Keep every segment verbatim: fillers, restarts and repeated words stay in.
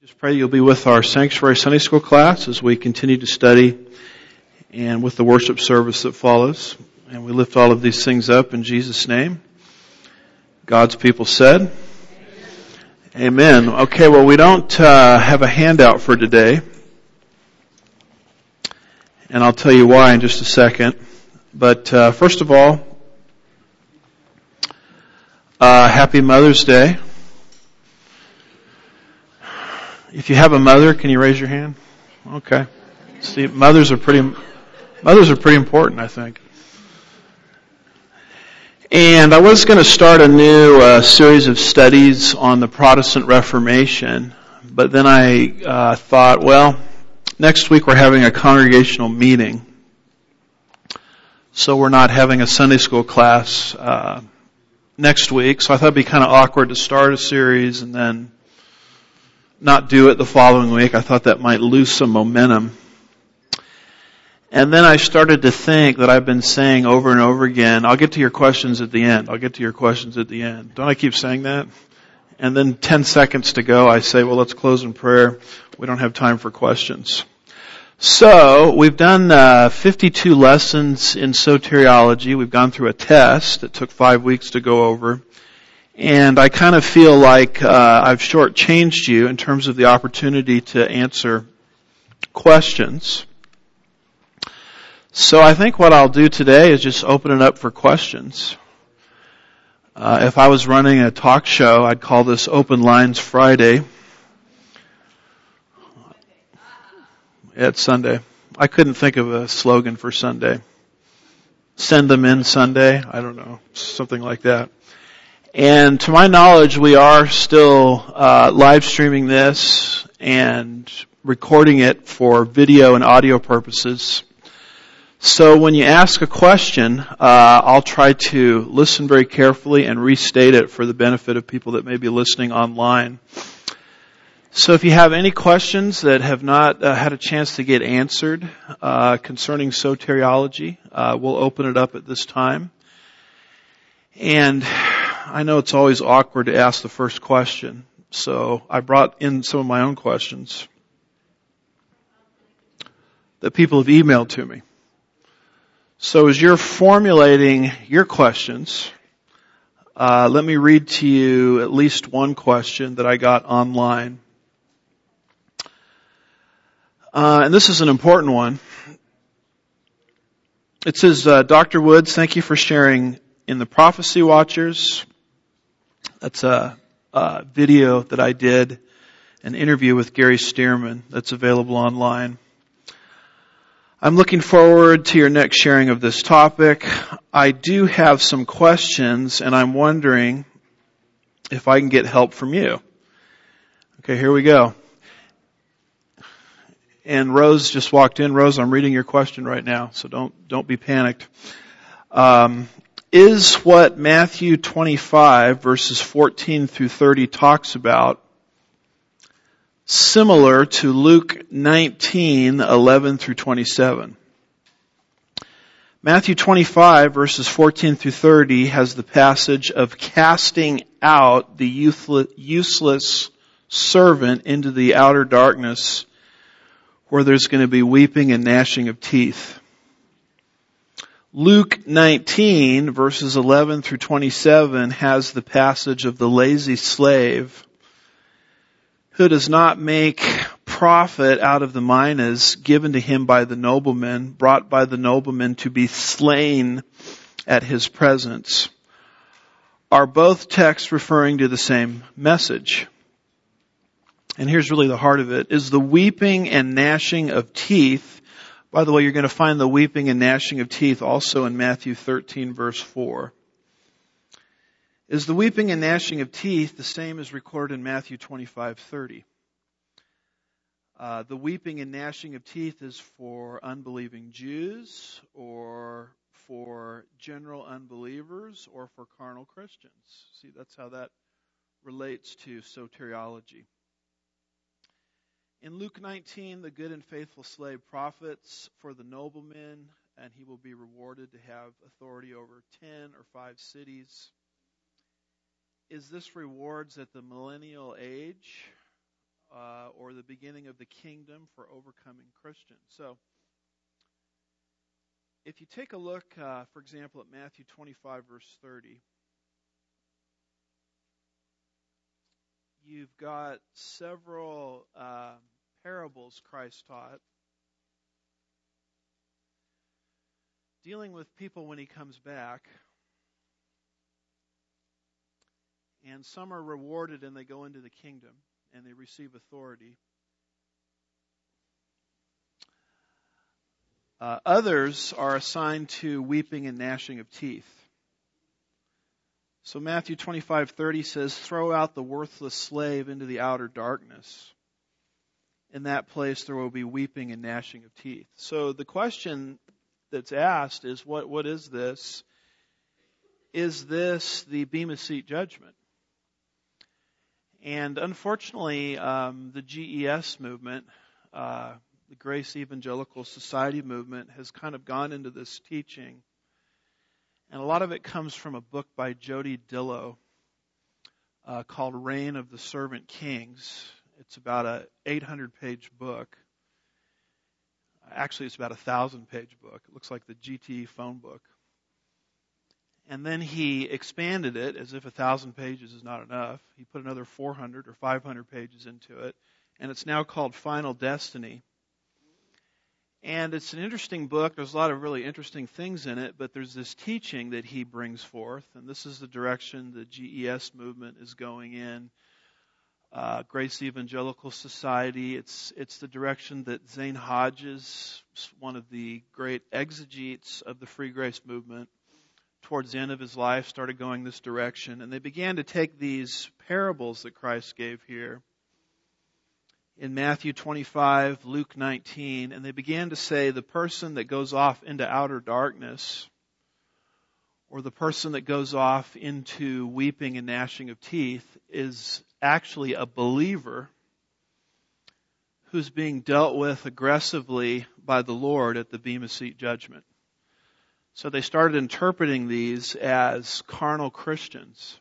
Just pray you'll be with our Sanctuary Sunday School class as we continue to study and with the worship service that follows. And we lift all of these things up in Jesus' name. God's people said, Amen. Okay, well, we don't uh, have a handout for today. And I'll tell you why in just a second. But uh, first of all, uh, happy Mother's Day. If you have a mother, can you raise your hand? Okay. See, mothers are pretty, mothers are pretty important, I think. And I was going to start a new uh, series of studies on the Protestant Reformation, but then I uh, thought, well, next week we're having a congregational meeting, so we're not having a Sunday school class uh, next week, so I thought it'd be kind of awkward to start a series and then not do it the following week. I thought that might lose some momentum. And then I started to think that I've been saying over and over again, I'll get to your questions at the end. I'll get to your questions at the end. Don't I keep saying that? And then ten seconds to go, I say, well, let's close in prayer. We don't have time for questions. So, we've done uh, fifty-two lessons in soteriology. We've gone through a test that took five weeks to go over. And I kind of feel like uh, I've shortchanged you in terms of the opportunity to answer questions. So I think what I'll do today is just open it up for questions. Uh, if I was running a talk show, I'd call this Open Lines Friday. It's Sunday. I couldn't think of a slogan for Sunday. Send them in Sunday. I don't know. Something like that. And to my knowledge, we are still uh, live streaming this and recording it for video and audio purposes. So when you ask a question, uh, I'll try to listen very carefully and restate it for the benefit of people that may be listening online. So if you have any questions that have not uh, had a chance to get answered uh, concerning soteriology, uh, we'll open it up at this time. And I know it's always awkward to ask the first question, so I brought in some of my own questions that people have emailed to me. So as you're formulating your questions, uh, let me read to you at least one question that I got online. Uh, and this is an important one. It says, uh, Doctor Woods, thank you for sharing in the Prophecy Watchers. That's a, a video that I did, an interview with Gary Stearman that's available online. I'm looking forward to your next sharing of this topic. I do have some questions, and I'm wondering if I can get help from you. Okay, here we go. And Rose just walked in. Rose, I'm reading your question right now, so don't don't be panicked. Um, is what Matthew twenty-five, verses fourteen through thirty talks about similar to Luke nineteen, eleven through twenty-seven? Matthew twenty-five, verses fourteen through thirty has the passage of casting out the useless servant into the outer darkness where there's going to be weeping and gnashing of teeth. Luke nineteen, verses eleven through twenty-seven has the passage of the lazy slave who does not make profit out of the minas given to him by the nobleman, brought by the nobleman to be slain at his presence. Are both texts referring to the same message? And here's really the heart of it. Is the weeping and gnashing of teeth, by the way, you're going to find the weeping and gnashing of teeth also in Matthew thirteen, verse four. Is the weeping and gnashing of teeth the same as recorded in Matthew twenty-five, thirty? Uh, the weeping and gnashing of teeth is for unbelieving Jews or for general unbelievers or for carnal Christians. See, that's how that relates to soteriology. In Luke nineteen, the good and faithful slave profits for the nobleman, and he will be rewarded to have authority over ten or five cities. Is this rewards at the millennial age? uh, or the beginning of the kingdom for overcoming Christians. So, if you take a look, uh, for example, at Matthew twenty-five, verse thirty, you've got several uh, parables Christ taught dealing with people when he comes back. And some are rewarded and they go into the kingdom and they receive authority. Uh, others are assigned to weeping and gnashing of teeth. So Matthew twenty-five thirty says, "Throw out the worthless slave into the outer darkness. In that place there will be weeping and gnashing of teeth." So the question that's asked is, what, what is this? Is this the Bema Seat judgment? And unfortunately, um, the G E S movement, uh, the Grace Evangelical Society movement, has kind of gone into this teaching. And a lot of it comes from a book by Jody Dillow uh, called Reign of the Servant Kings. It's about an eight hundred page book. Actually, it's about a one thousand page book. It looks like the G T E phone book. And then he expanded it as if a thousand pages is not enough. He put another four hundred or five hundred pages into it. And it's now called Final Destiny. And it's an interesting book. There's a lot of really interesting things in it, but there's this teaching that he brings forth. And this is the direction the G E S movement is going in. Uh, Grace Evangelical Society. It's, it's the direction that Zane Hodges, one of the great exegetes of the Free Grace movement, towards the end of his life, started going this direction. And they began to take these parables that Christ gave here in Matthew twenty-five, Luke nineteen, and they began to say the person that goes off into outer darkness, or the person that goes off into weeping and gnashing of teeth, is actually a believer who's being dealt with aggressively by the Lord at the Bema Seat judgment. So they started interpreting these as carnal Christians.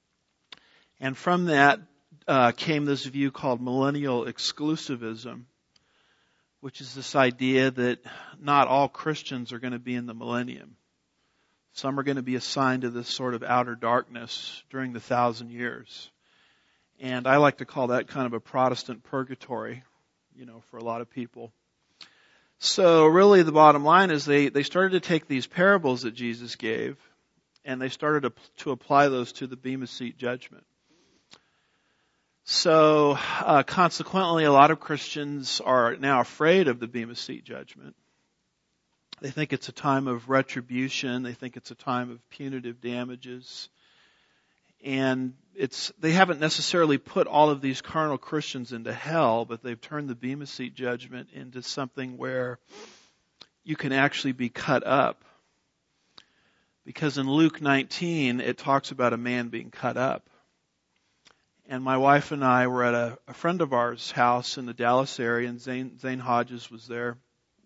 And from that uh, came this view called millennial exclusivism, which is this idea that not all Christians are going to be in the millennium. Some are going to be assigned to this sort of outer darkness during the thousand years. And I like to call that kind of a Protestant purgatory, you know, for a lot of people. So really the bottom line is they, they started to take these parables that Jesus gave and they started to, to apply those to the Bema Seat judgment. So uh, consequently, a lot of Christians are now afraid of the Bema Seat judgment. They think it's a time of retribution. They think it's a time of punitive damages. And it's they haven't necessarily put all of these carnal Christians into hell, but they've turned the Bema Seat judgment into something where you can actually be cut up. Because in Luke nineteen, it talks about a man being cut up. And my wife and I were at a, a friend of ours' house in the Dallas area, and Zane, Zane Hodges was there.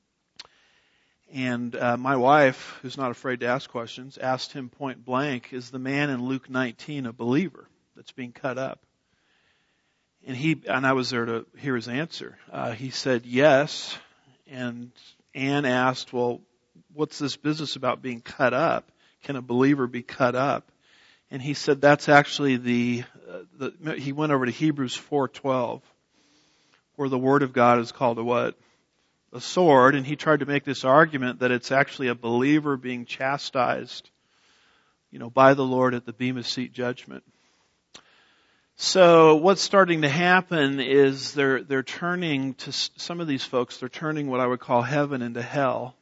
And uh, my wife, who's not afraid to ask questions, asked him point blank, is the man in Luke nineteen a believer that's being cut up? And he and I was there to hear his answer. Uh, he said yes. And Ann asked, well, what's this business about being cut up? Can a believer be cut up? And he said that's actually the, uh, the he went over to Hebrews four twelve, where the Word of God is called a what? A sword. And he tried to make this argument that it's actually a believer being chastised, you know, by the Lord at the Bema Seat judgment. So what's starting to happen is they're they're turning to some of these folks. They're turning what I would call heaven into hell.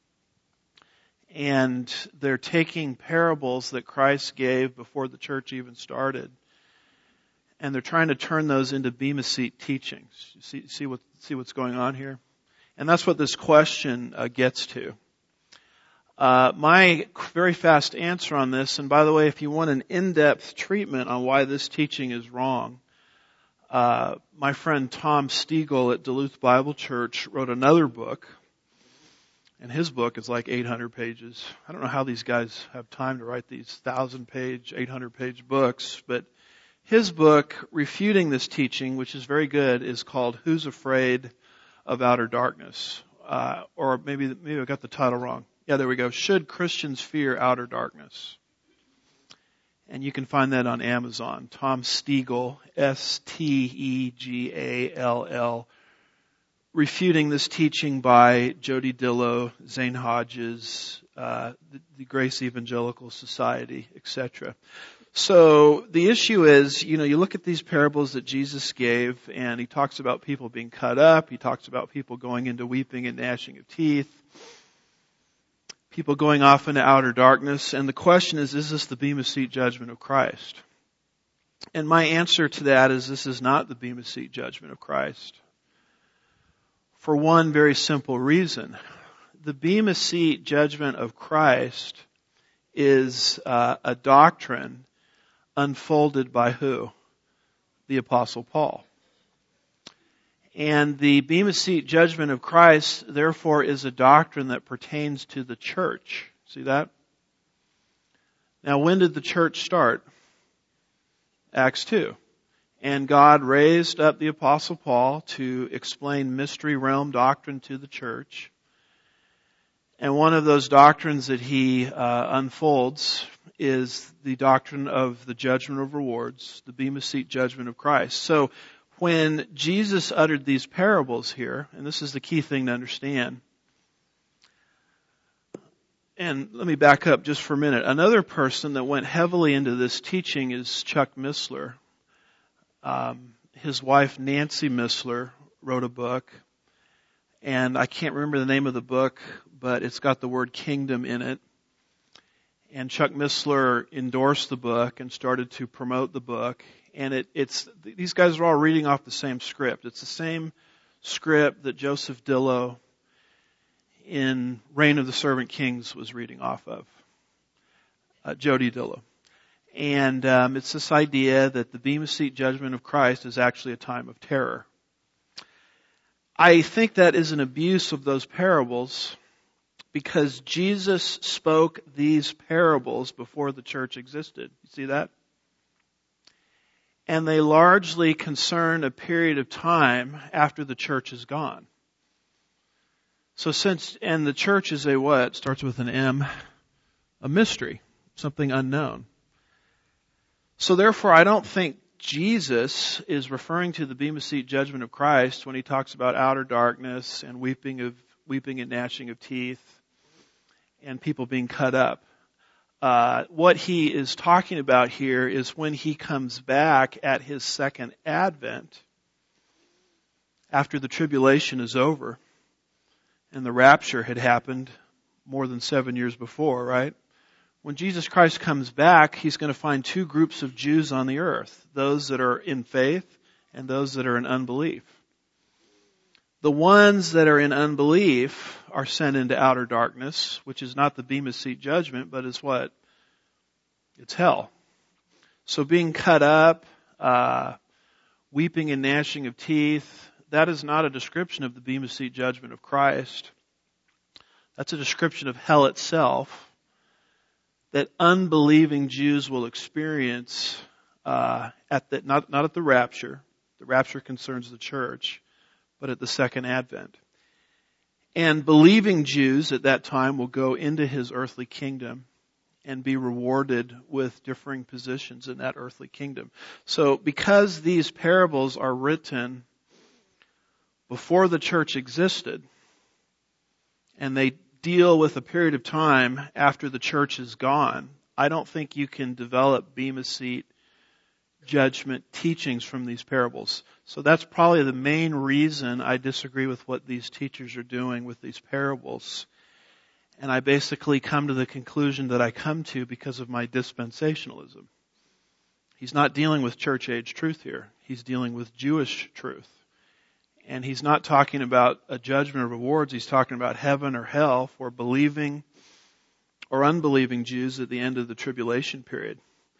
And they're taking parables that Christ gave before the church even started, and they're trying to turn those into Bema Seat teachings. You see, see what see what's going on here, and that's what this question uh, gets to. Uh, my very fast answer on this, and by the way, if you want an in-depth treatment on why this teaching is wrong, uh, my friend Tom Stiegel at Duluth Bible Church wrote another book. And his book is like eight hundred pages. I don't know how these guys have time to write these one thousand page, eight hundred page books, but His book, refuting this teaching, which is very good, is called Who's Afraid of Outer Darkness? Uh, or maybe, maybe I got the title wrong. Yeah, there we go. Should Christians Fear Outer Darkness? And you can find that on Amazon. Tom Stegall, S T E G A L L, refuting this teaching by Jody Dillow, Zane Hodges, uh, the, the Grace Evangelical Society, et cetera. So the issue is, you know, you look at these parables that Jesus gave, and he talks about people being cut up. He talks about people going into weeping and gnashing of teeth. People going off into outer darkness. And the question is, is this the Bema Seat judgment of Christ? And my answer to that is this is not the Bema Seat judgment of Christ. For one very simple reason. The Bema Seat judgment of Christ is uh, a doctrine unfolded by who? The Apostle Paul. And the Bema Seat judgment of Christ, therefore, is a doctrine that pertains to the church. See that? Now, when did the church start? Acts two. And God raised up the Apostle Paul to explain mystery realm doctrine to the church. And one of those doctrines that he uh, unfolds is the doctrine of the judgment of rewards, the Bema Seat judgment of Christ. So when Jesus uttered these parables here, and this is the key thing to understand, and let me back up just for a minute. Another person that went heavily into this teaching is Chuck Missler. Um, his wife, Nancy Missler, wrote a book, and I can't remember the name of the book, but it's got the word kingdom in it. And Chuck Missler endorsed the book and started to promote the book. And it, it's these guys are all reading off the same script. It's the same script that Joseph Dillow in Reign of the Servant Kings was reading off of, uh, Jody Dillow. And um, it's this idea that the Bema Seat judgment of Christ is actually a time of terror. I think that is an abuse of those parables, because Jesus spoke these parables before the church existed. You see that? And they largely concern a period of time after the church is gone. So since, and the church is a what? Starts with an M. A mystery. Something unknown. So therefore, I don't think Jesus is referring to the Bema Seat judgment of Christ when he talks about outer darkness and weeping of weeping and gnashing of teeth and people being cut up. Uh, what he is talking about here is when he comes back at his second advent, after the tribulation is over, and the rapture had happened more than seven years before, right? When Jesus Christ comes back, he's going to find two groups of Jews on the earth, those that are in faith and those that are in unbelief. The ones that are in unbelief are sent into outer darkness, which is not the Bema Seat judgment, but is what? It's hell. So being cut up, uh, weeping and gnashing of teeth, that is not a description of the Bema Seat judgment of Christ. That's a description of hell itself that unbelieving Jews will experience uh, at the, not, not at the rapture. The rapture concerns the church, but at the second advent. And believing Jews at that time will go into his earthly kingdom and be rewarded with differing positions in that earthly kingdom. So because these parables are written before the church existed, and they deal with a period of time after the church is gone, I don't think you can develop Bema Seat judgment teachings from these parables. So that's probably the main reason I disagree with what these teachers are doing with these parables. And I basically come to the conclusion that I come to because of my dispensationalism. He's not dealing with church age truth here. He's dealing with Jewish truth. And he's not talking about a judgment of rewards. He's talking about heaven or hell for believing or unbelieving Jews at the end of the tribulation period.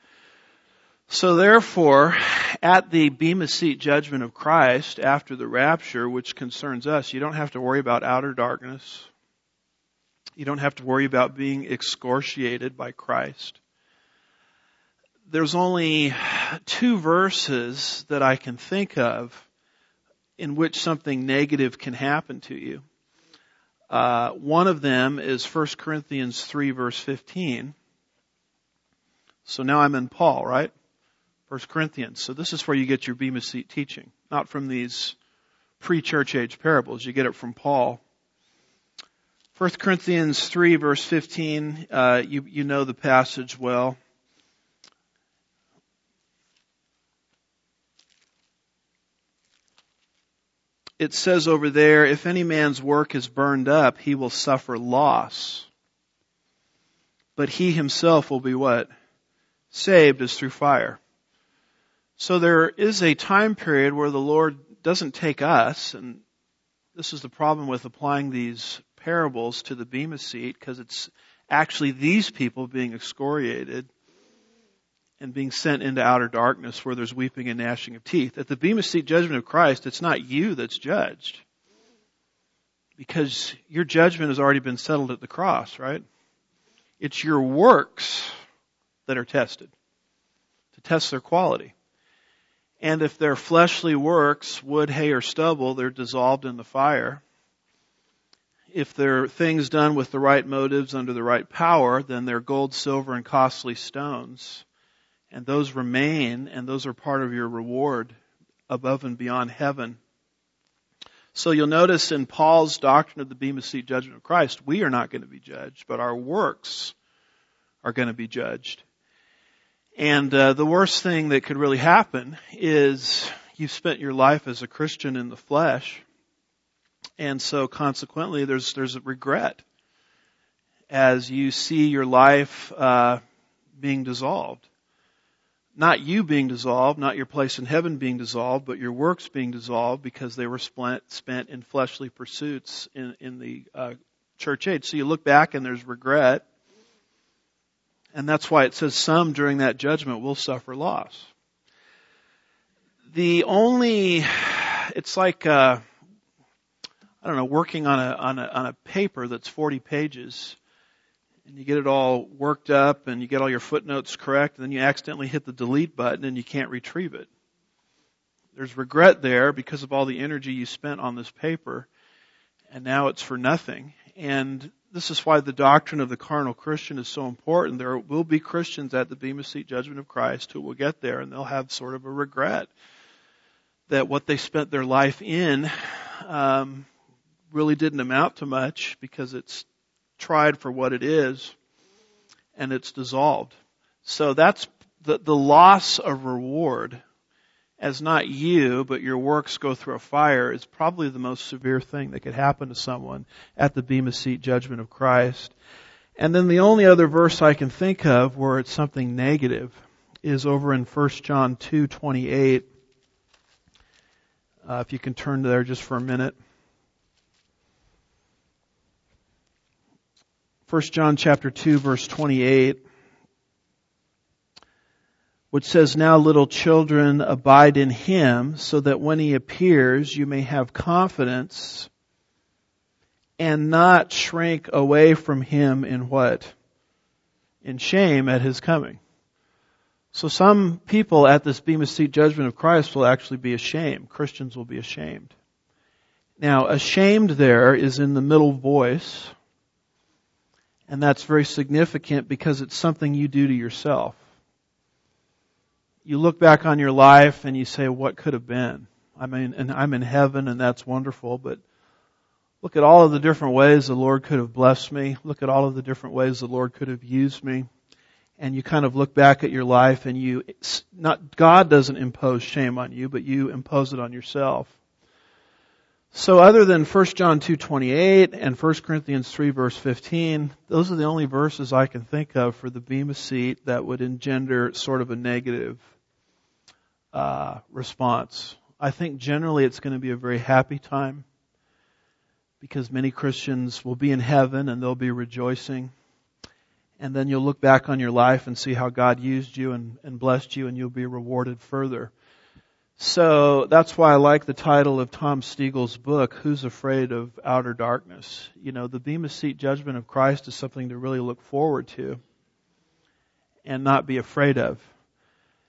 So therefore, at the Bema Seat judgment of Christ after the rapture, which concerns us, you don't have to worry about outer darkness. You don't have to worry about being excoriated by Christ. There's only two verses that I can think of in which something negative can happen to you. Uh, one of them is First Corinthians three verse fifteen. So now I'm in Paul, right? First Corinthians. So this is where you get your Bema Seat teaching. Not from these pre-church age parables. You get it from Paul. First Corinthians three verse fifteen, uh, you, you know the passage well. It says over there, if any man's work is burned up, he will suffer loss. But he himself will be what? Saved as through fire. So there is a time period where the Lord doesn't take us, and this is the problem with applying these parables to the Bema Seat, because it's actually these people being excoriated and being sent into outer darkness where there's weeping and gnashing of teeth. At the Bema Seat judgment of Christ, it's not you that's judged, because your judgment has already been settled at the cross, right? It's your works that are tested, to test their quality. And if they're fleshly works, wood, hay, or stubble, they're dissolved in the fire. If they're things done with the right motives under the right power, then they're gold, silver, and costly stones. And those remain, and those are part of your reward above and beyond heaven. So you'll notice in Paul's doctrine of the Bema Seat judgment of Christ, we are not going to be judged, but our works are going to be judged. And uh, the worst thing that could really happen is you've spent your life as a Christian in the flesh, and so consequently there's there's a regret as you see your life uh, being dissolved. Not you being dissolved, not your place in heaven being dissolved, but your works being dissolved because they were spent, spent in fleshly pursuits in, in the uh, church age. So you look back and there's regret. And that's why it says some during that judgment will suffer loss. The only, it's like, uh, I don't know, working on a, on a, on a paper that's forty pages. And you get it all worked up and you get all your footnotes correct, and then you accidentally hit the delete button and you can't retrieve it. There's regret there because of all the energy you spent on this paper, and now it's for nothing. And this is why the doctrine of the carnal Christian is so important. There will be Christians at the Bema Seat judgment of Christ who will get there, and they'll have sort of a regret that what they spent their life in um, really didn't amount to much, because it's tried for what it is, and it's dissolved. So that's the, the loss of reward, as not you, but your works go through a fire, is probably the most severe thing that could happen to someone at the Bema Seat judgment of Christ. And then the only other verse I can think of where it's something negative is over in First John two twenty-eight. Uh, if you can turn there just for a minute. First John chapter two verse twenty-eight, which says, now little children, abide in Him, so that when He appears you may have confidence and not shrink away from Him in what? In shame at His coming. So some people at this Bema Seat judgment of Christ will actually be ashamed. Christians will be ashamed. Now, ashamed there is in the middle voice. And that's very significant because it's something you do to yourself. You look back on your life and you say, what could have been? I mean, and I'm in heaven and that's wonderful, but look at all of the different ways the Lord could have blessed me. Look at all of the different ways the Lord could have used me. And you kind of look back at your life and you, not, God doesn't impose shame on you, but you impose it on yourself. So other than First John two twenty-eight and First Corinthians three verse fifteen, those are the only verses I can think of for the Bema Seat that would engender sort of a negative uh, response. I think generally it's going to be a very happy time because many Christians will be in heaven and they'll be rejoicing. And then you'll look back on your life and see how God used you and, and blessed you, and you'll be rewarded further. So that's why I like the title of Tom Stiegel's book, Who's Afraid of Outer Darkness? You know, the Bema Seat judgment of Christ is something to really look forward to and not be afraid of.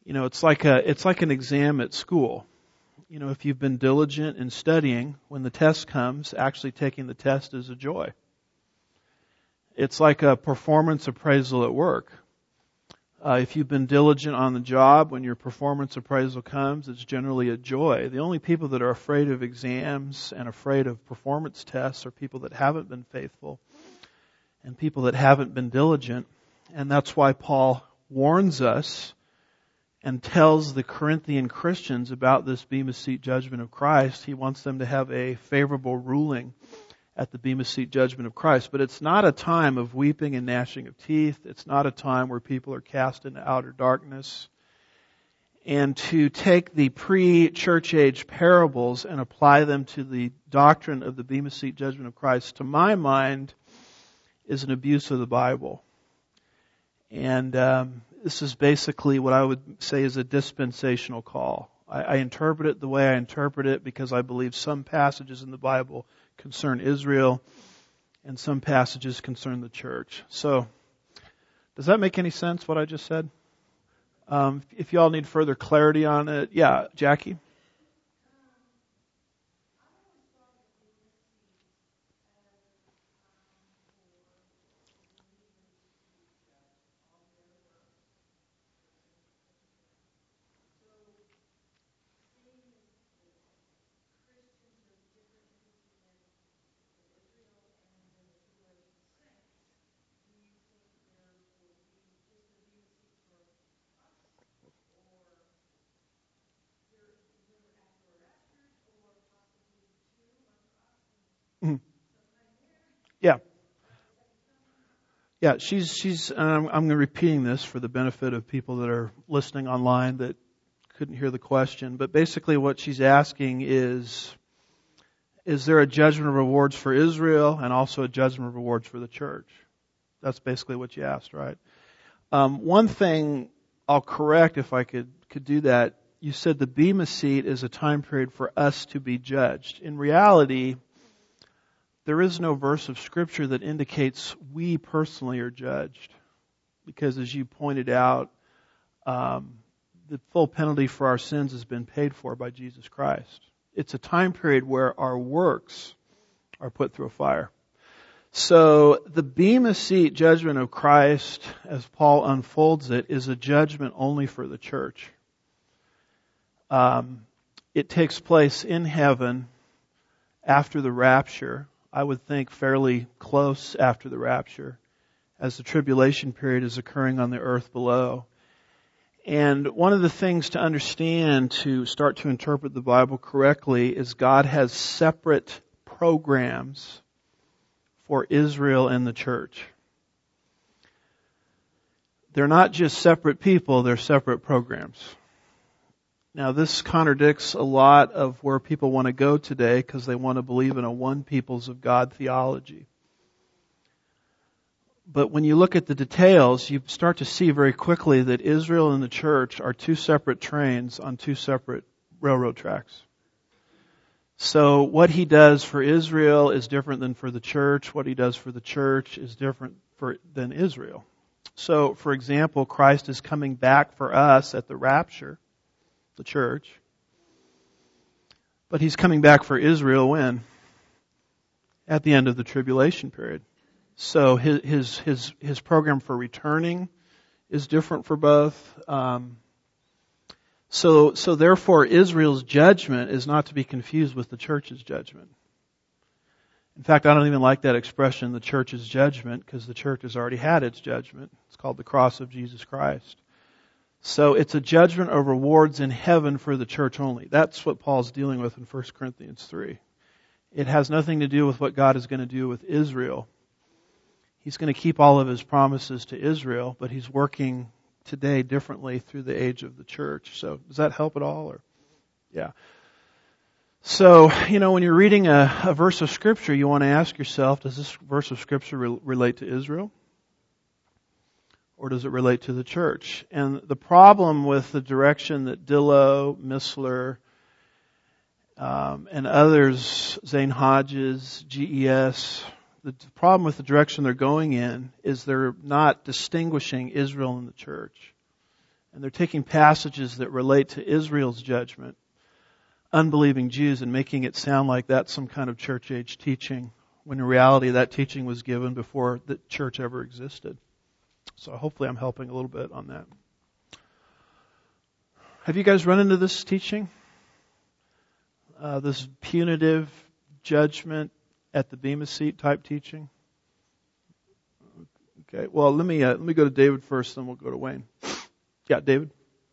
You know, it's like a, it's like an exam at school. You know, if you've been diligent in studying, when the test comes, actually taking the test is a joy. It's like a performance appraisal at work. Uh, if you've been diligent on the job, when your performance appraisal comes, it's generally a joy. The only people that are afraid of exams and afraid of performance tests are people that haven't been faithful and people that haven't been diligent. And that's why Paul warns us and tells the Corinthian Christians about this Bema Seat judgment of Christ. He wants them to have a favorable ruling at the Bema Seat judgment of Christ. But it's not a time of weeping and gnashing of teeth. It's not a time where people are cast into outer darkness. And to take the pre-church age parables and apply them to the doctrine of the Bema Seat judgment of Christ, to my mind, is an abuse of the Bible. And um, this is basically what I would say is a dispensational call. I, I interpret it the way I interpret it because I believe some passages in the Bible concern Israel and some passages concern the church. So, does that make any sense, what I just said? Um, if y'all need further clarity on it, yeah, Jackie? Mhm. Yeah. Yeah, she's, she's, and I'm, I'm repeating this for the benefit of people that are listening online that couldn't hear the question. But basically what she's asking is, is there a judgment of rewards for Israel and also a judgment of rewards for the church? That's basically what you asked, right? Um, one thing I'll correct if I could, could do that. You said the Bema Seat is a time period for us to be judged. In reality, there is no verse of Scripture that indicates we personally are judged. Because as you pointed out, um, the full penalty for our sins has been paid for by Jesus Christ. It's a time period where our works are put through a fire. So the Bema Seat judgment of Christ, as Paul unfolds it, is a judgment only for the church. Um, it takes place in heaven after the rapture. I would think fairly close after the rapture, as the tribulation period is occurring on the earth below. And one of the things to understand to start to interpret the Bible correctly is God has separate programs for Israel and the church. They're not just separate people, they're separate programs. Now this contradicts a lot of where people want to go today because they want to believe in a one peoples of God theology. But when you look at the details, you start to see very quickly that Israel and the church are two separate trains on two separate railroad tracks. So what he does for Israel is different than for the church. What he does for the church is different for, than Israel. So, for example, Christ is coming back for us at the rapture, the church. But he's coming back for Israel when? At the end of the tribulation period. So his his his, his program for returning is different for both. Um, so so therefore, Israel's judgment is not to be confused with the church's judgment. In fact, I don't even like that expression, the church's judgment, because the church has already had its judgment. It's called the cross of Jesus Christ. So it's a judgment of rewards in heaven for the church only. That's what Paul's dealing with in First Corinthians three. It has nothing to do with what God is going to do with Israel. He's going to keep all of his promises to Israel, but he's working today differently through the age of the church. So does that help at all? Or yeah. So, you know, when you're reading a, a verse of Scripture, you want to ask yourself, does this verse of Scripture re- relate to Israel? Or does it relate to the church? And the problem with the direction that Dillow, Missler, um, and others, Zane Hodges, G E S, the problem with the direction they're going in is they're not distinguishing Israel and the church. And they're taking passages that relate to Israel's judgment, unbelieving Jews, and making it sound like that's some kind of church age teaching, when in reality that teaching was given before the church ever existed. So hopefully I'm helping a little bit on that. Have you guys run into this teaching? Uh, this punitive judgment at the Bema seat type teaching? Okay, well let me uh, let me go to David first, then we'll go to Wayne. Yeah, David?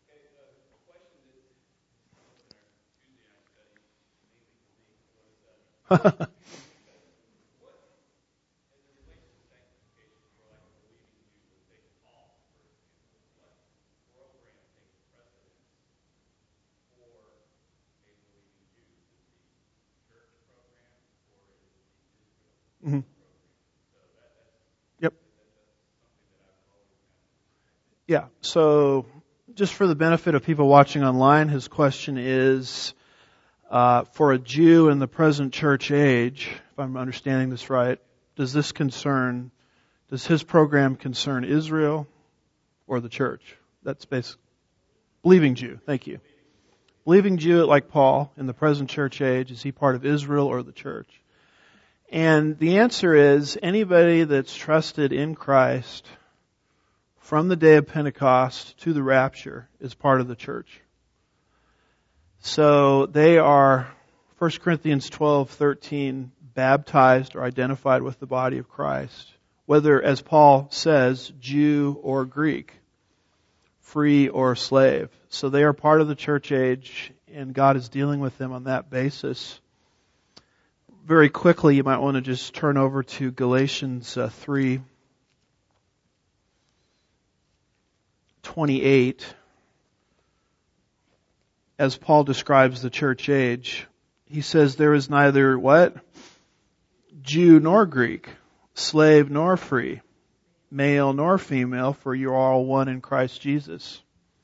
Mm-hmm. Yep. Yeah, so just for the benefit of people watching online, his question is, uh, for a Jew in the present church age, if I'm understanding this right, does this concern, does his program concern Israel or the church? That's basic. Believing Jew, thank you. Believing Jew like Paul in the present church age, is he part of Israel or the church? And the answer is, anybody that's trusted in Christ from the day of Pentecost to the rapture is part of the church. So they are, First Corinthians twelve thirteen, baptized or identified with the body of Christ, whether, as Paul says, Jew or Greek, free or slave. So they are part of the church age, and God is dealing with them on that basis. Very quickly, you might want to just turn over to Galatians uh, three twenty-eight. As Paul describes the church age, he says, there is neither what? Jew nor Greek, slave nor free, male nor female, for you are all one in Christ Jesus.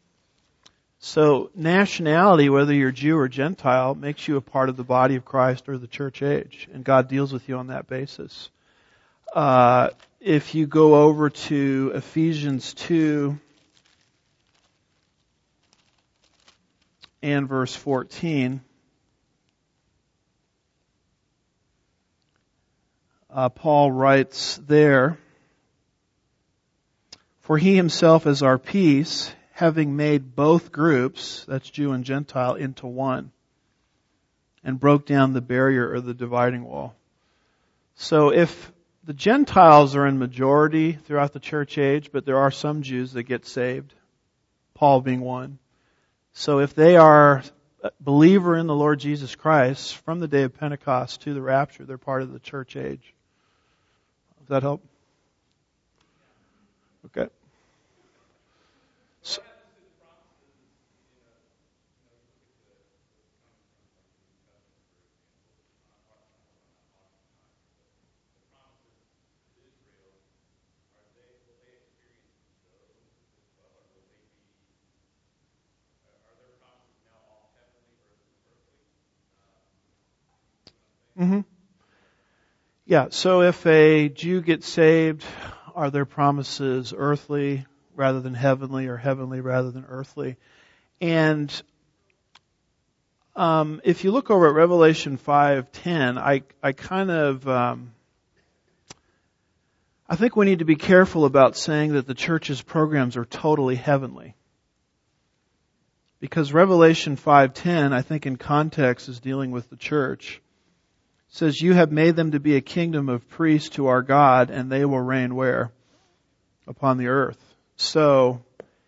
So nationality, whether you're Jew or Gentile, makes you a part of the body of Christ or the church age, and God deals with you on that basis. Uh, if you go over to Ephesians two and verse fourteen, uh, Paul writes there, for he himself is our peace, having made both groups, that's Jew and Gentile, into one, and broke down the barrier or the dividing wall. So if the Gentiles are in majority throughout the church age, but there are some Jews that get saved, Paul being one. So if they are a believer in the Lord Jesus Christ from the day of Pentecost to the rapture, they're part of the church age. Does that help? Okay. So, mm-hmm. Yeah, so if a Jew gets saved, are their promises earthly rather than heavenly, or heavenly rather than earthly? And um, if you look over at Revelation five ten, I I kind of um, I think we need to be careful about saying that the church's programs are totally heavenly, because Revelation five ten, I think in context, is dealing with the church. It says, you have made them to be a kingdom of priests to our God, and they will reign where? Upon the earth. So,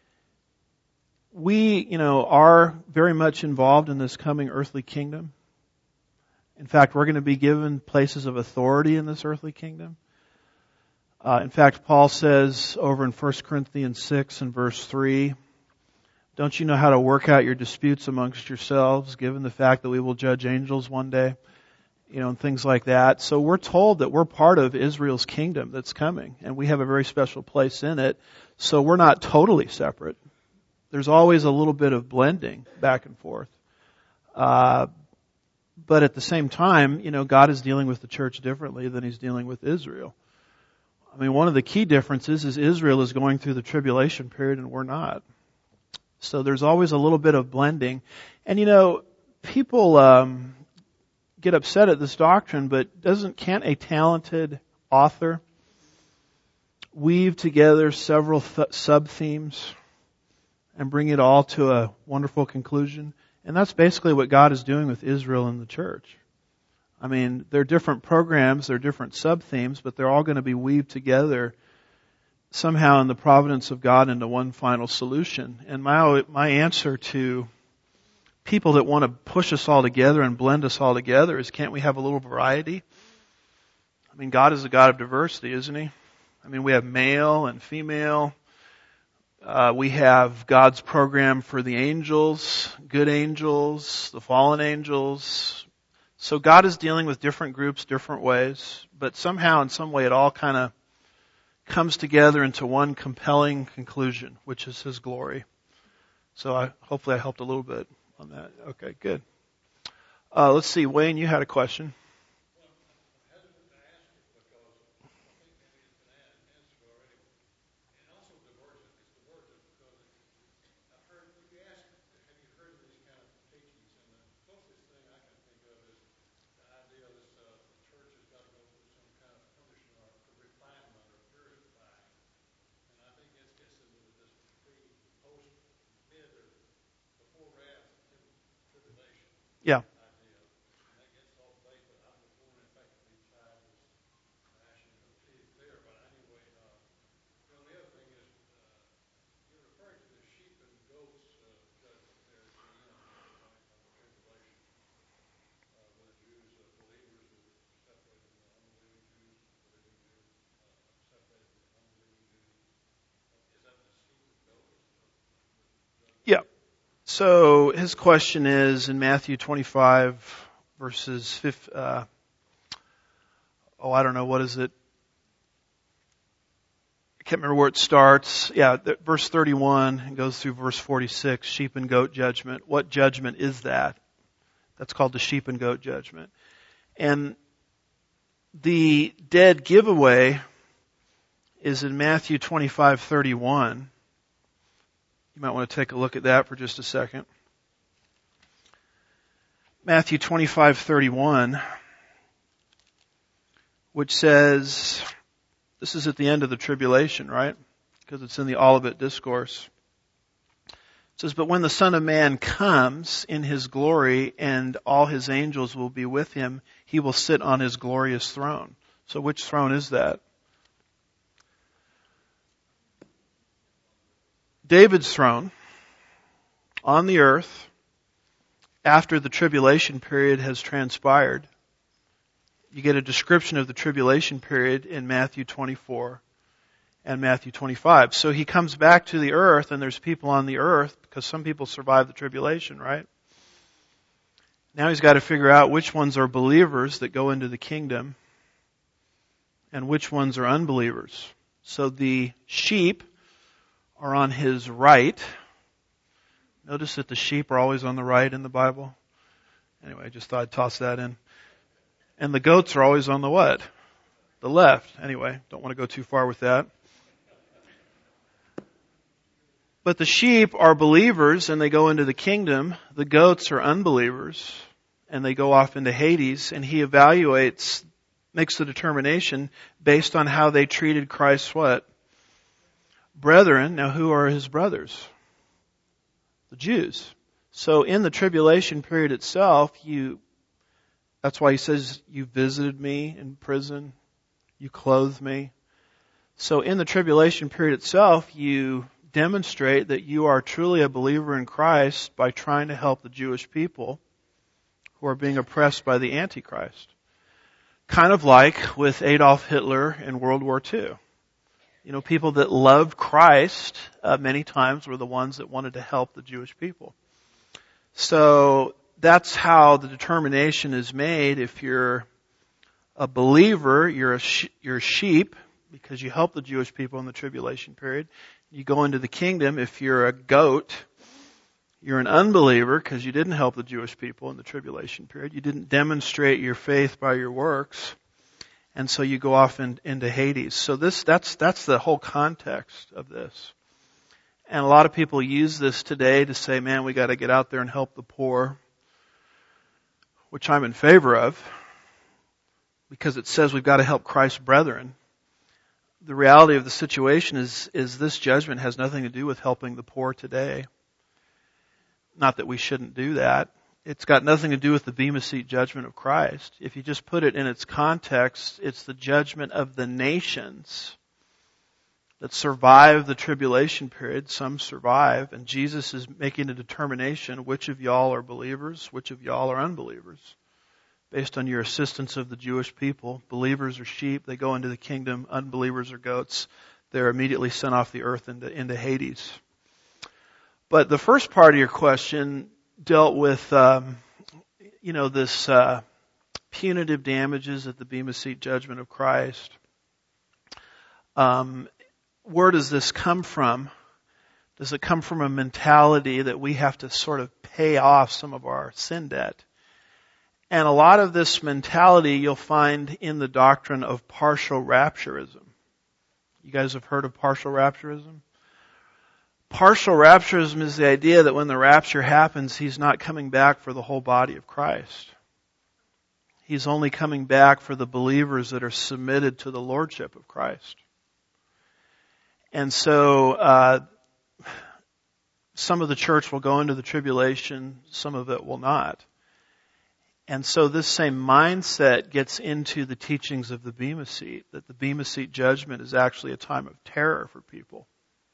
we, you know, are very much involved in this coming earthly kingdom. In fact, we're going to be given places of authority in this earthly kingdom. Uh, in fact, Paul says over in First Corinthians six and verse three, don't you know how to work out your disputes amongst yourselves, given the fact that we will judge angels one day? You know, and things like that. So we're told that we're part of Israel's kingdom that's coming, and we have a very special place in it. So we're not totally separate. There's always a little bit of blending back and forth. Uh, but at the same time, you know, God is dealing with the church differently than He's dealing with Israel. I mean, one of the key differences is Israel is going through the tribulation period and we're not. So there's always a little bit of blending. And you know, people um, get upset at this doctrine, but doesn't can't a talented author weave together several th- sub-themes and bring it all to a wonderful conclusion? And that's basically what God is doing with Israel and the church. I mean, they're different programs, they're different sub-themes, but they're all going to be weaved together somehow in the providence of God into one final solution. And my my answer to people that want to push us all together and blend us all together is, can't we have a little variety? I mean, God is a God of diversity, isn't He? I mean, we have male and female. Uh, we have God's program for the angels, good angels, the fallen angels. So God is dealing with different groups, different ways, but somehow in some way it all kind of comes together into one compelling conclusion, which is His glory. So I, hopefully I helped a little bit on that. Okay, good. Uh, let's see, Wayne, you had a question. Yeah. Yeah. So his question is in Matthew twenty-five verses fifty, uh, oh, I don't know, what is it? I can't remember where it starts. Yeah, verse thirty-one and goes through verse forty-six, sheep and goat judgment. What judgment is that? That's called the sheep and goat judgment. And the dead giveaway is in Matthew twenty-five thirty-one. You might want to take a look at that for just a second. Matthew twenty-five thirty-one, which says, this is at the end of the tribulation, right? Because it's in the Olivet Discourse. It says, but when the Son of Man comes in His glory and all His angels will be with Him, He will sit on His glorious throne. So which throne is that? David's throne on the earth after the tribulation period has transpired. You get a description of the tribulation period in Matthew twenty-four and Matthew twenty-five. So He comes back to the earth and there's people on the earth because some people survive the tribulation, right? Now He's got to figure out which ones are believers that go into the kingdom and which ones are unbelievers. So the sheep are on His right. Notice that the sheep are always on the right in the Bible. Anyway, I just thought I'd toss that in. And the goats are always on the what? The left. Anyway, don't want to go too far with that. But the sheep are believers and they go into the kingdom. The goats are unbelievers and they go off into Hades. And He evaluates, makes the determination based on how they treated Christ's what? Brethren. Now who are His brothers? The Jews. So in the tribulation period itself, you, that's why He says, you visited me in prison, you clothed me. So in the tribulation period itself, you demonstrate that you are truly a believer in Christ by trying to help the Jewish people who are being oppressed by the Antichrist. Kind of like with Adolf Hitler in World War Two. You know, people that loved Christ uh, many times were the ones that wanted to help the Jewish people. So that's how the determination is made. If you're a believer, you're a sh- you're a sheep because you help the Jewish people in the tribulation period. You go into the kingdom. If you're a goat, you're an unbeliever because you didn't help the Jewish people in the tribulation period. You didn't demonstrate your faith by your works. And so you go off in, into Hades. So this, that's, that's the whole context of this. And a lot of people use this today to say, man, we got to get out there and help the poor, which I'm in favor of, because it says we've got to help Christ's brethren. The reality of the situation is, is this judgment has nothing to do with helping the poor today. Not that we shouldn't do that. It's got nothing to do with the Bema Seat judgment of Christ. If you just put it in its context, it's the judgment of the nations that survive the tribulation period. Some survive, and Jesus is making a determination which of y'all are believers, which of y'all are unbelievers. Based on your assistance of the Jewish people, believers are sheep, they go into the kingdom, unbelievers are goats, they're immediately sent off the earth into, into Hades. But the first part of your question dealt with, um, you know, this uh, punitive damages at the Bema Seat judgment of Christ. Um, where does this come from? Does it come from a mentality that we have to sort of pay off some of our sin debt? And a lot of this mentality you'll find in the doctrine of partial rapturism. You guys have heard of partial rapturism? Partial rapturism is the idea that when the rapture happens, He's not coming back for the whole body of Christ. He's only coming back for the believers that are submitted to the lordship of Christ. And so, uh, some of the church will go into the tribulation, some of it will not. And so this same mindset gets into the teachings of the Bema Seat, that the Bema Seat judgment is actually a time of terror for people.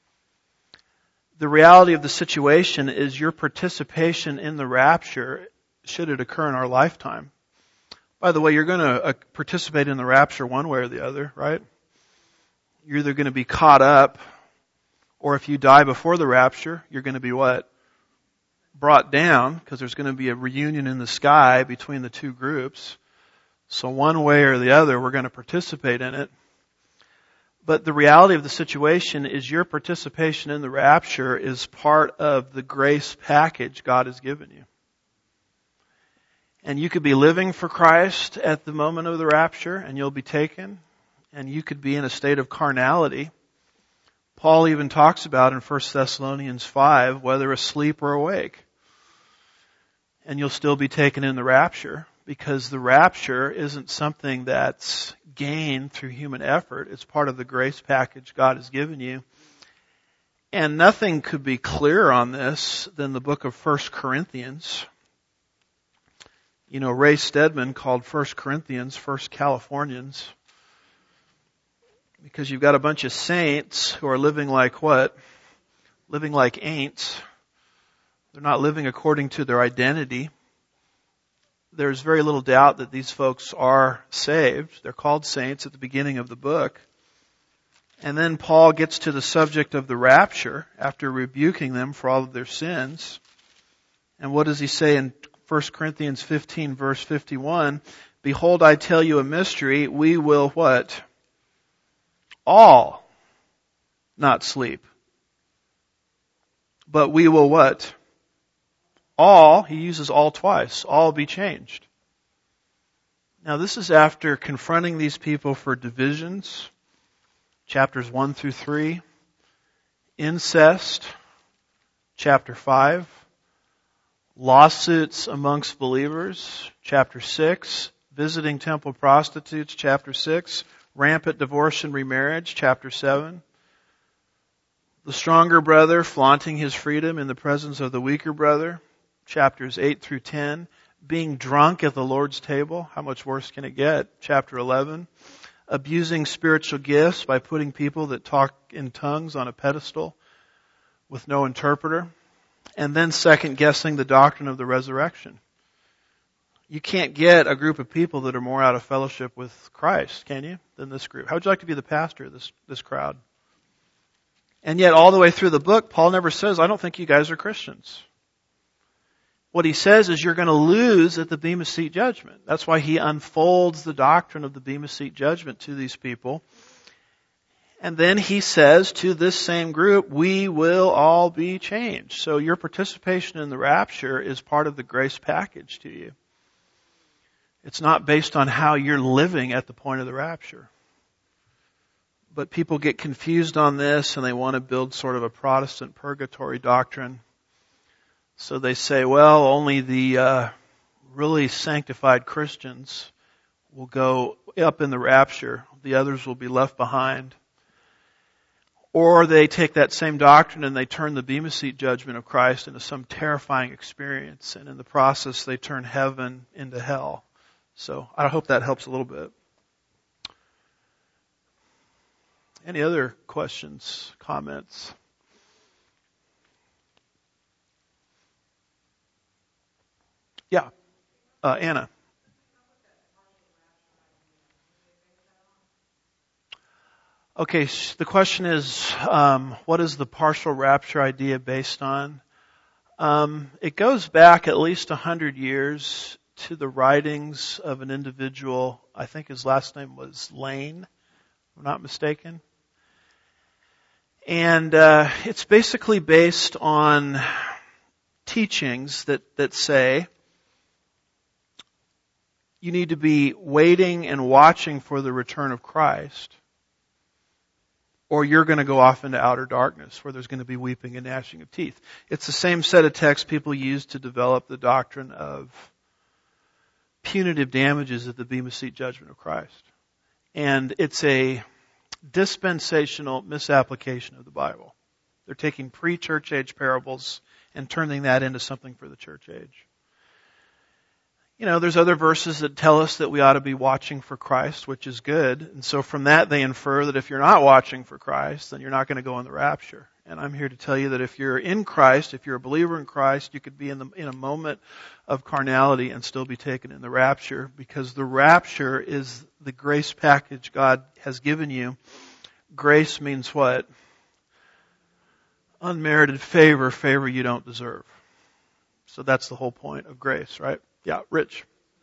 The reality of the situation is your participation in the rapture, should it occur in our lifetime. By the way, you're going to participate in the rapture one way or the other, right? You're either going to be caught up, or if you die before the rapture, you're going to be what? Brought down, because there's going to be a reunion in the sky between the two groups. So one way or the other, we're going to participate in it. But the reality of the situation is your participation in the rapture is part of the grace package God has given you. And you could be living for Christ at the moment of the rapture, and you'll be taken. And you could be in a state of carnality. Paul even talks about in First Thessalonians five, whether asleep or awake. And you'll still be taken in the rapture, because the rapture isn't something that's gained through human effort. It's part of the grace package God has given you. And nothing could be clearer on this than the book of First Corinthians. You know, Ray Stedman called First Corinthians First Californians, because you've got a bunch of saints who are living like what? Living like ain'ts. They're not living according to their identity. There's very little doubt that these folks are saved. They're called saints at the beginning of the book. And then Paul gets to the subject of the rapture after rebuking them for all of their sins. And what does he say in First Corinthians fifteen verse fifty-one? Behold, I tell you a mystery. We will what? All not sleep. But we will what? All, he uses all twice, all be changed. Now this is after confronting these people for divisions, chapters one through three, incest, chapter five, lawsuits amongst believers, chapter six, visiting temple prostitutes, chapter six, rampant divorce and remarriage, chapter seven, the stronger brother flaunting his freedom in the presence of the weaker brother, chapters eight through ten, being drunk at the Lord's table, how much worse can it get? Chapter eleven, abusing spiritual gifts by putting people that talk in tongues on a pedestal with no interpreter, and then second guessing the doctrine of the resurrection. You can't get a group of people that are more out of fellowship with Christ, can you, than this group? How would you like to be the pastor of this, this crowd? And yet all the way through the book, Paul never says, I don't think you guys are Christians. What he says is you're going to lose at the Bema Seat judgment. That's why he unfolds the doctrine of the Bema Seat judgment to these people. And then he says to this same group, we will all be changed. So your participation in the rapture is part of the grace package to you. It's not based on how you're living at the point of the rapture. but people get confused on this and they want to build sort of a Protestant purgatory doctrine. So they say, well, only the uh, really sanctified Christians will go up in the rapture. The others will be left behind. Or they take that same doctrine and they turn the Bema Seat judgment of Christ into some terrifying experience. And in the process, they turn heaven into hell. So I hope that helps a little bit. Any other questions, comments? Yeah. Uh, Anna. Okay, the question is, um, what is the partial rapture idea based on? Um, it goes back at least a hundred years to the writings of an individual. I think his last name was Lane, if I'm not mistaken. And uh, it's basically based on teachings that, that say you need to be waiting and watching for the return of Christ, or you're going to go off into outer darkness where there's going to be weeping and gnashing of teeth. It's the same set of texts people use to develop the doctrine of punitive damages at the Bema Seat judgment of Christ. And it's a dispensational misapplication of the Bible. They're taking pre-church age parables and turning that into something for the church age. You know, there's other verses that tell us that we ought to be watching for Christ, which is good. And so from that they infer that if you're not watching for Christ, then you're not going to go in the rapture. And I'm here to tell you that if you're in Christ, if you're a believer in Christ, you could be in the, in a moment of carnality and still be taken in the rapture, because the rapture is the grace package God has given you. Grace means what? Unmerited favor, favor you don't deserve. So that's the whole point of grace, right? Yeah, Rich.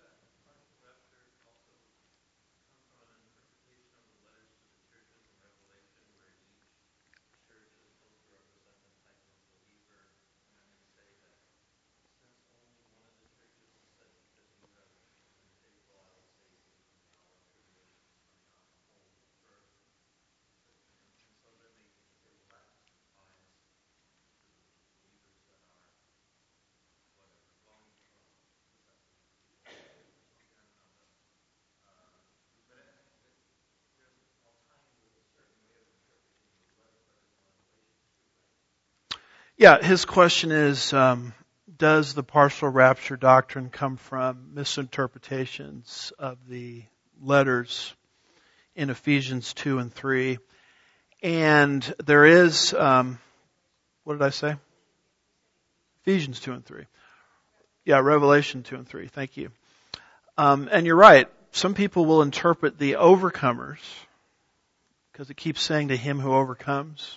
Yeah, his question is, um, does the partial rapture doctrine come from misinterpretations of the letters in Ephesians two and three? And there is, um, what did I say? Ephesians two and three. Yeah, Revelation two and three. Thank you. Um, and you're right. Some people will interpret the overcomers, because it keeps saying to him who overcomes,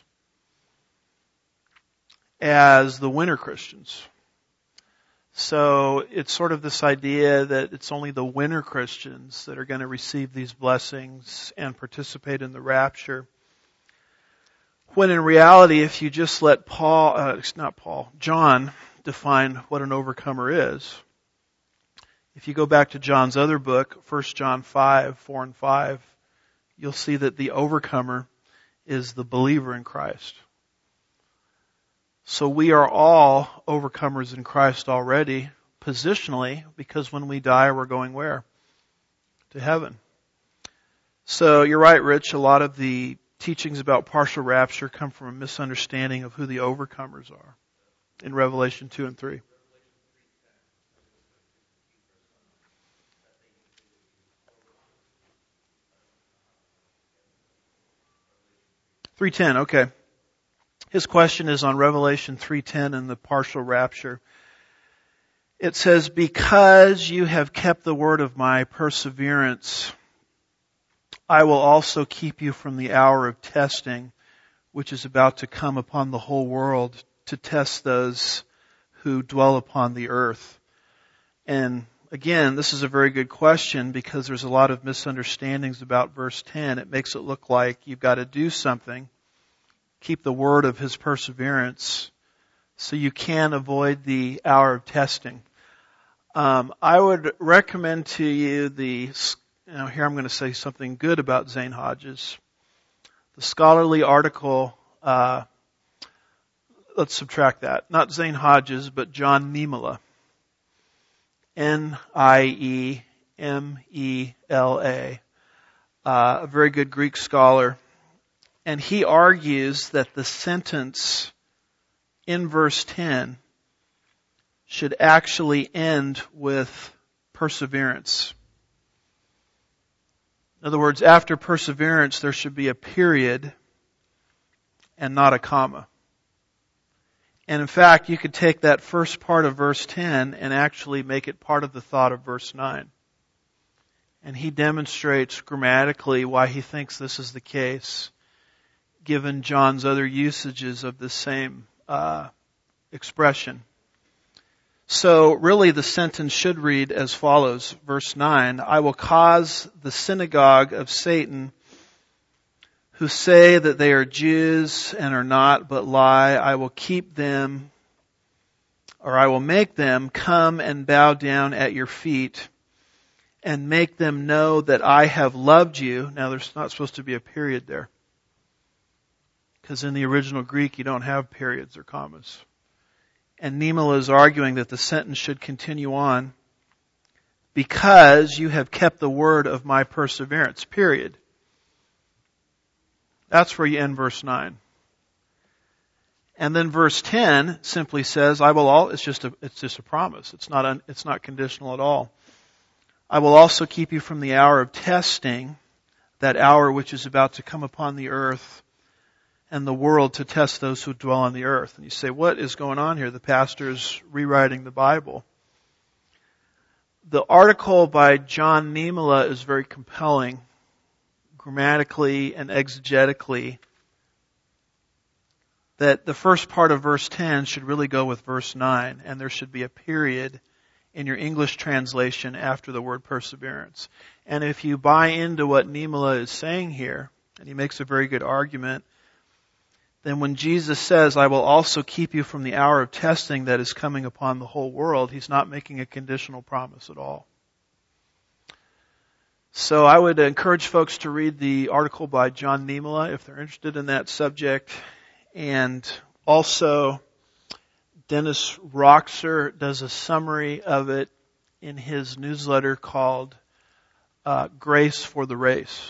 as the winter Christians. So it's sort of this idea that it's only the winter Christians that are going to receive these blessings and participate in the rapture. When in reality, if you just let Paul, uh, it's not Paul, John define what an overcomer is. If you go back to John's other book, First John five, four and five, you'll see that the overcomer is the believer in Christ. So we are all overcomers in Christ already, positionally, because when we die, we're going where? To heaven. So you're right, Rich, a lot of the teachings about partial rapture come from a misunderstanding of who the overcomers are in Revelation two and three. three ten, okay. His question is on Revelation three ten and the partial rapture. It says, because you have kept the word of my perseverance, I will also keep you from the hour of testing, which is about to come upon the whole world to test those who dwell upon the earth. And again, this is a very good question because there's a lot of misunderstandings about verse ten. It makes it look like you've got to do something, keep the word of his perseverance, so you can avoid the hour of testing. Um, I would recommend to you the, you know, here I'm going to say something good about Zane Hodges. The scholarly article, uh, let's subtract that. Not Zane Hodges, but John Niemela. N I E M E L A. Uh, a very good Greek scholar. And he argues that the sentence in verse ten should actually end with perseverance. In other words, after perseverance, there should be a period and not a comma. And in fact, you could take that first part of verse ten and actually make it part of the thought of verse nine. And he demonstrates grammatically why he thinks this is the case, given John's other usages of the same uh, expression. So really the sentence should read as follows, verse nine, I will cause the synagogue of Satan who say that they are Jews and are not but lie, I will keep them, or I will make them come and bow down at your feet and make them know that I have loved you. Now there's not supposed to be a period there, because in the original Greek you don't have periods or commas. And Niemela is arguing that the sentence should continue on, because you have kept the word of my perseverance, period. That's where you end verse nine. And then verse ten simply says, I will all, it's just a, it's just a promise. It's not, un, it's not conditional at all. I will also keep you from the hour of testing, that hour which is about to come upon the earth and the world to test those who dwell on the earth. And you say, what is going on here? The pastor's rewriting the Bible. The article by John Niemela is very compelling, grammatically and exegetically, that the first part of verse ten should really go with verse nine, and there should be a period in your English translation after the word perseverance. And if you buy into what Niemela is saying here, and he makes a very good argument, then when Jesus says, I will also keep you from the hour of testing that is coming upon the whole world, he's not making a conditional promise at all. So I would encourage folks to read the article by John Niemela if they're interested in that subject. And also, Dennis Roxer does a summary of it in his newsletter called uh, Grace for the Race,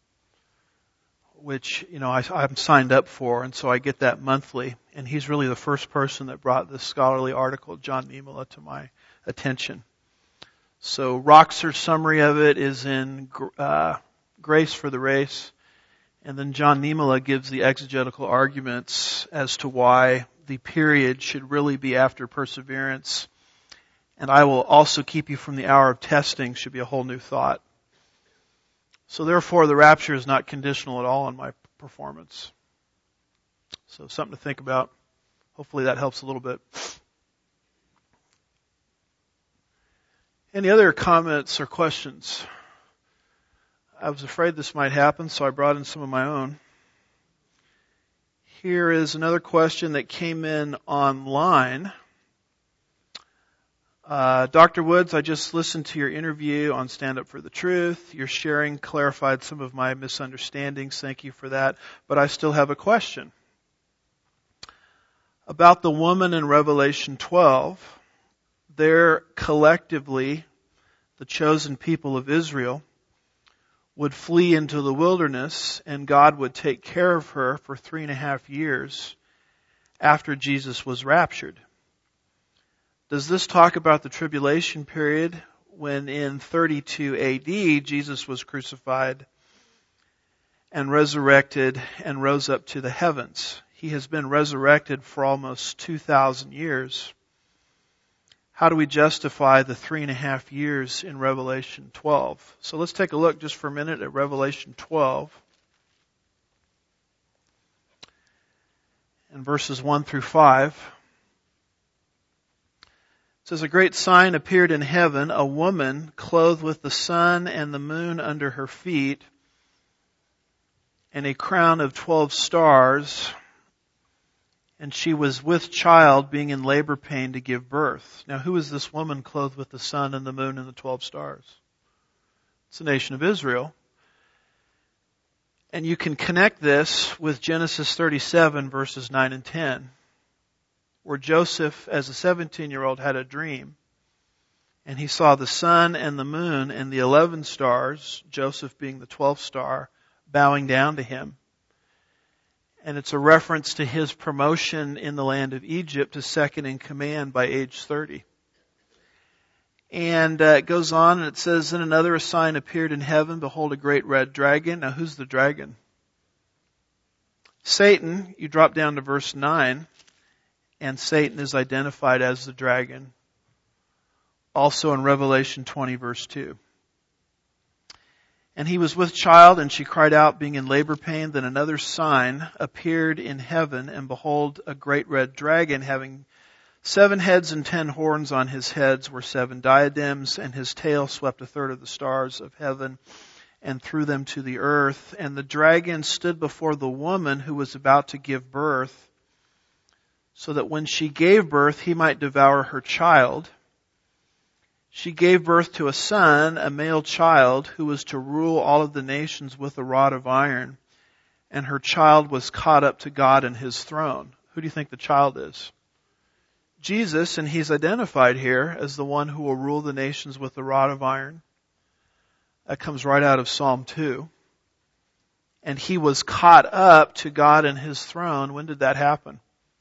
which, you know, I, I'm signed up for, and so I get that monthly. And he's really the first person that brought this scholarly article, John Niemela, to my attention. So Roxer's summary of it is in uh, Grace for the Race. And then John Niemela gives the exegetical arguments as to why the period should really be after perseverance. And I will also keep you from the hour of testing should be a whole new thought. So therefore, the rapture is not conditional at all on my performance. So something to think about. Hopefully that helps a little bit. Any other comments or questions? I was afraid this might happen, so I brought in some of my own. Here is another question that came in online. Uh, Doctor Woods, I just listened to your interview on Stand Up for the Truth. Your sharing clarified some of my misunderstandings. Thank you for that. But I still have a question. About the woman in Revelation twelve, they're collectively, the chosen people of Israel, would flee into the wilderness, and God would take care of her for three and a half years after Jesus was raptured. Does this talk about the tribulation period when in thirty-two A D Jesus was crucified and resurrected and rose up to the heavens? He has been resurrected for almost two thousand years. How do we justify the three and a half years in Revelation twelve? So let's take a look just for a minute at Revelation twelve. And verses one through five. It says, a great sign appeared in heaven, a woman clothed with the sun and the moon under her feet, and a crown of twelve stars. And she was with child, being in labor pain to give birth. Now, who is this woman clothed with the sun and the moon and the twelve stars? It's the nation of Israel. And you can connect this with Genesis thirty-seven verses nine and ten, where Joseph, as a seventeen-year-old, had a dream. And he saw the sun and the moon and the eleven stars, Joseph being the twelfth star, bowing down to him. And it's a reference to his promotion in the land of Egypt to second in command by age thirty. And uh, it goes on and it says, then another sign appeared in heaven, behold a great red dragon. Now who's the dragon? Satan. You drop down to verse nine, and Satan is identified as the dragon. Also in Revelation twenty verse two. And he was with child, and she cried out, being in labor pain. Then another sign appeared in heaven, and behold, a great red dragon, having seven heads and ten horns. On his heads were seven diadems, and his tail swept a third of the stars of heaven and threw them to the earth. And the dragon stood before the woman who was about to give birth, so that when she gave birth, he might devour her child. She gave birth to a son, a male child, who was to rule all of the nations with a rod of iron. And her child was caught up to God and his throne. Who do you think the child is? Jesus, and he's identified here as the one who will rule the nations with a rod of iron. That comes right out of Psalm two. And he was caught up to God and his throne. When did that happen?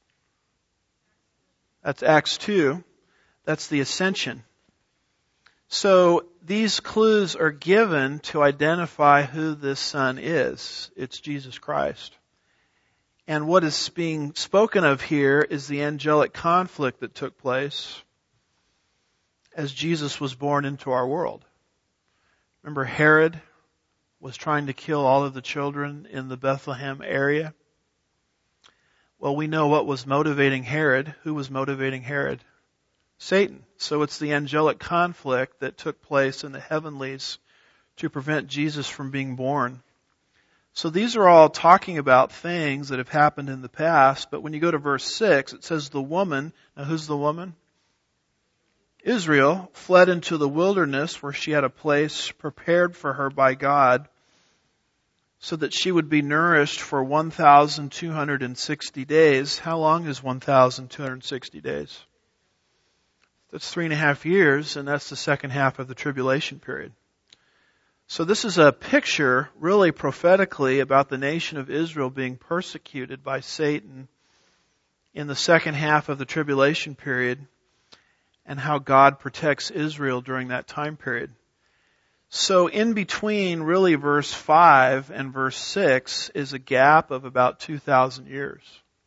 That's Acts two. That's the ascension. So these clues are given to identify who this Son is. It's Jesus Christ. And what is being spoken of here is the angelic conflict that took place as Jesus was born into our world. Remember, Herod was trying to kill all of the children in the Bethlehem area. Well, we know what was motivating Herod. Who was motivating Herod? Satan. So it's the angelic conflict that took place in the heavenlies to prevent Jesus from being born. So these are all talking about things that have happened in the past, but when you go to verse six, it says the woman, now who's the woman? Israel fled into the wilderness where she had a place prepared for her by God so that she would be nourished for one thousand two hundred sixty days. How long is one thousand two hundred sixty days? That's three and a half years, and that's the second half of the tribulation period. So this is a picture, really prophetically, about the nation of Israel being persecuted by Satan in the second half of the tribulation period, and how God protects Israel during that time period. So in between, really, verse five and verse six is a gap of about two thousand years.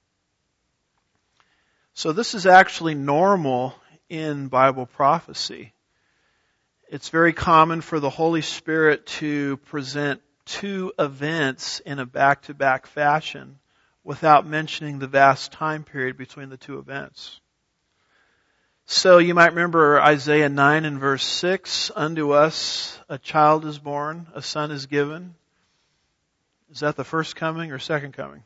So this is actually normal in Bible prophecy. It's very common for the Holy Spirit to present two events in a back-to-back fashion without mentioning the vast time period between the two events. So you might remember Isaiah nine and verse six, unto us a child is born, a son is given. Is that the first coming or second coming?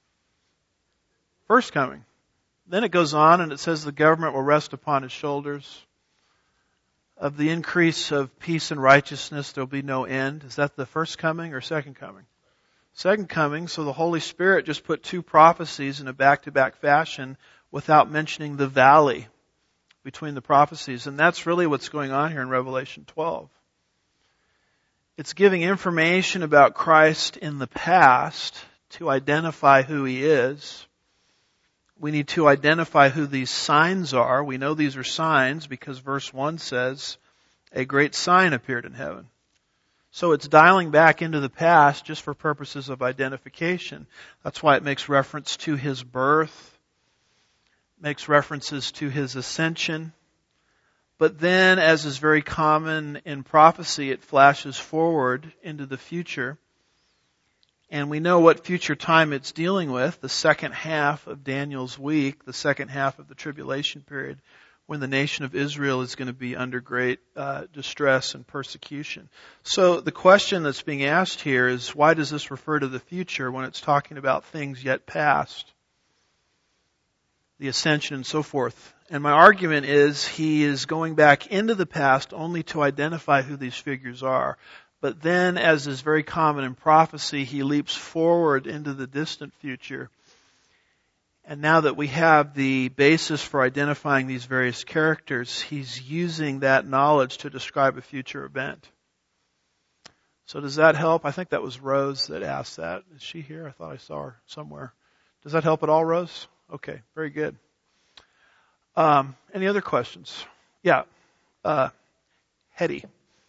First coming. Then it goes on and it says the government will rest upon his shoulders. Of the increase of peace and righteousness there will be no end. Is that the first coming or second coming? Second coming. So the Holy Spirit just put two prophecies in a back-to-back fashion without mentioning the valley between the prophecies. And that's really what's going on here in Revelation twelve. It's giving information about Christ in the past to identify who He is. We need to identify who these signs are. We know these are signs because verse one says, a great sign appeared in heaven. So it's dialing back into the past just for purposes of identification. That's why it makes reference to His birth, makes references to His ascension. But then, as is very common in prophecy, it flashes forward into the future. And we know what future time it's dealing with, the second half of Daniel's week, the second half of the tribulation period, when the nation of Israel is going to be under great uh, distress and persecution. So the question that's being asked here is, why does this refer to the future when it's talking about things yet past? The ascension and so forth. And my argument is he is going back into the past only to identify who these figures are. But then, as is very common in prophecy, he leaps forward into the distant future. And now that we have the basis for identifying these various characters, he's using that knowledge to describe a future event. So does that help? I think that was Rose that asked that. Is she here? I thought I saw her somewhere. Does that help at all, Rose? Okay, very good. Um, any other questions? Yeah. Uh, Hetty.